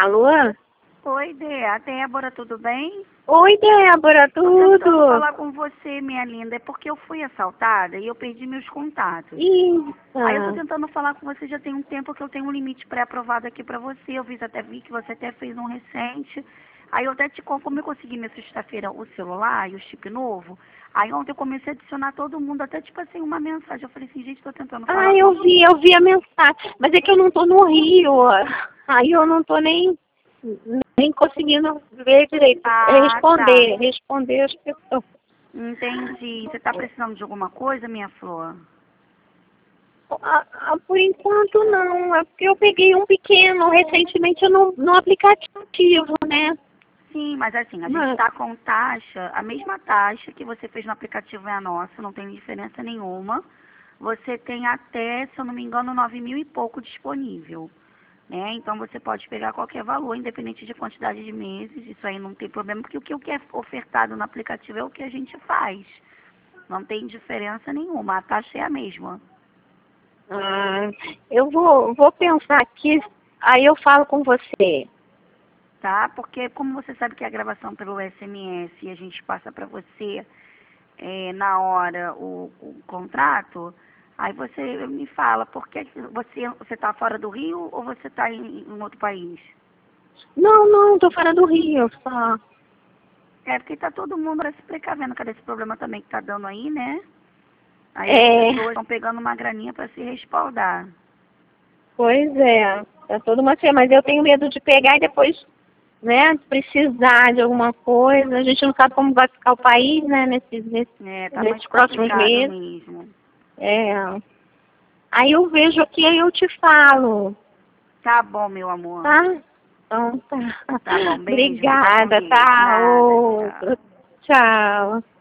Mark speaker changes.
Speaker 1: Alô?
Speaker 2: Oi, Débora, tudo bem?
Speaker 1: Oi, Débora,
Speaker 2: Tô tentando
Speaker 1: tudo?
Speaker 2: falar com você, minha linda. É porque eu fui assaltada e eu perdi meus contatos. Aí eu tô
Speaker 1: Eita.
Speaker 2: tentando falar com você já tem um tempo que eu tenho um limite pré-aprovado aqui pra você. Eu vi que você até fez um recente. Aí eu até como eu consegui minha sexta-feira o celular e o chip novo, aí ontem eu comecei a adicionar todo mundo, até tipo assim, uma mensagem. Eu falei assim, gente, tô tentando falar com você.
Speaker 1: Eu vi a mensagem. Mas é que eu não tô no Rio. Aí eu não tô nem conseguindo ver direito.
Speaker 2: Ah, tá.
Speaker 1: Responder as pessoas.
Speaker 2: Entendi. Você tá precisando de alguma coisa, minha flor?
Speaker 1: Por enquanto não. É porque eu peguei um pequeno recentemente no aplicativo, né?
Speaker 2: Sim, mas assim, a gente
Speaker 1: Mas,
Speaker 2: está com taxa, a mesma taxa que você fez no aplicativo é a nossa, não tem diferença nenhuma. Você tem até, se eu não me engano, 9.000 e pouco disponível, né? Então você pode pegar qualquer valor, independente de quantidade de meses, isso aí não tem problema, porque o que é ofertado no aplicativo é o que a gente faz. Não tem diferença nenhuma, a taxa é a mesma.
Speaker 1: eu vou pensar aqui, aí eu falo com você.
Speaker 2: Tá? Porque como você sabe que é a gravação pelo SMS e a gente passa para você na hora o contrato, aí você me fala, porque você está fora do Rio ou você está em outro país?
Speaker 1: Não, tô fora do Rio, só.
Speaker 2: É porque tá todo mundo se precavendo com esse problema também que tá dando aí, né? Aí as
Speaker 1: É,
Speaker 2: pessoas estão pegando uma graninha para se respaldar.
Speaker 1: pois é. Tá toda uma feia, mas eu tenho medo de pegar e depois, né, precisar de alguma coisa. A gente não sabe como vai ficar o país, né,
Speaker 2: Tá
Speaker 1: nesses
Speaker 2: muito
Speaker 1: próximos
Speaker 2: complicado
Speaker 1: meses.
Speaker 2: mesmo.
Speaker 1: É. Aí eu vejo aqui, aí eu te falo,
Speaker 2: Tá bom, meu amor.
Speaker 1: tá? Então tá.
Speaker 2: Tá bom, beijo, fica com
Speaker 1: Obrigada,
Speaker 2: Deus.
Speaker 1: tá?
Speaker 2: Nada, tchau.
Speaker 1: Outro. Tchau.